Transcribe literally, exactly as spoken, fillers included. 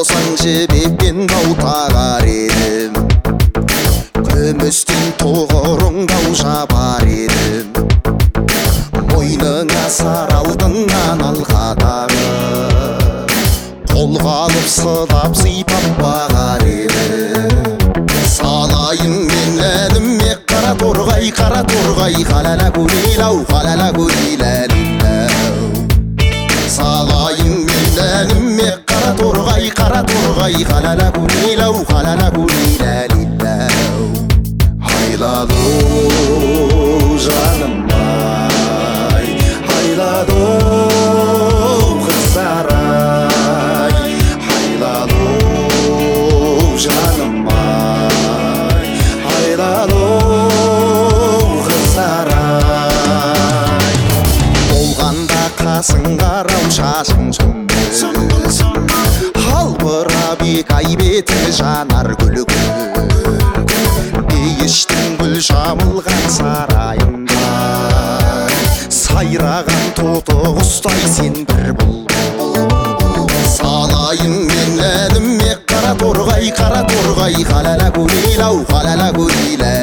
болсаң жібекпен дау тағар едім, күмістен тұғырыңдау жабар едім, мойныңа сары алтыннан алқа тағып қолға алып сыдап сипап бағар едім. Салайын мен әніме қара торғай, қара торғай, қалала гулилау, қалала гулилалилау. Салайын мен әніме қара торғай, қара торғай, қалала гулилау, қалала гулилалилау. Айладу жаным ай, айладу қызарай, айладу жаным ай, айладу қызарай. Болғанда қасың қарау шашың сүмбіл, албырап ай беті жанар күлгіл, Дейіштің гүл жамылған сарайында сайраған тоты құстай сен бір бұлбұл. Салайын мен әніме қара торғай, қара торғай, қалала гулилау, қалала гулилау.